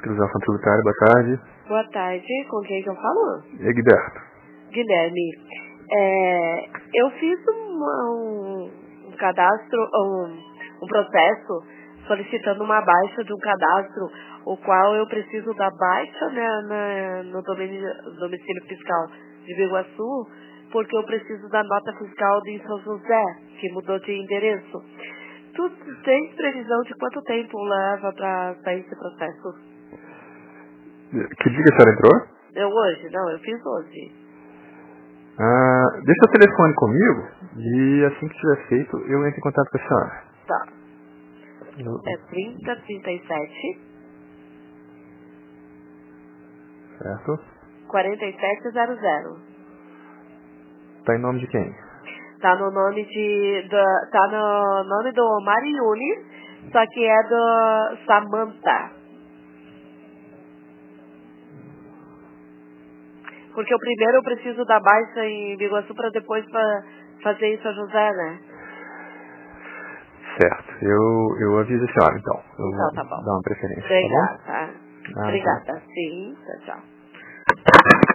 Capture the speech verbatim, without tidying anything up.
Fiscalização Tributária, boa tarde. Boa tarde, com quem que eu falo? Egberto. Guilherme, é, eu fiz uma, um, um cadastro, um, um processo solicitando uma baixa de um cadastro, o qual eu preciso da baixa, né, na, no domínio, domicílio fiscal de Biguaçu, porque eu preciso da nota fiscal de São José, que mudou de endereço. Tu tens previsão de quanto tempo leva para sair esse processo? Que dia que a senhora entrou? Eu hoje? Não, eu fiz hoje. Ah, deixa o telefone comigo e assim que tiver feito eu entro em contato com a senhora. Tá. Eu- É trinta, trinta e sete, Certo? quarenta e sete zero zero. Tá em nome de quem? Tá no nome de. Da, tá no nome do Mari Yunis, só que é do Samantha. Porque o primeiro eu preciso da baixa em Biguaçu para depois pra fazer em São José, né? Certo. Eu, eu aviso a senhora então. Eu Então vou tá bom. dar uma preferência, tá bom? Obrigada. Ah, Obrigada. Sim, tchau, tchau.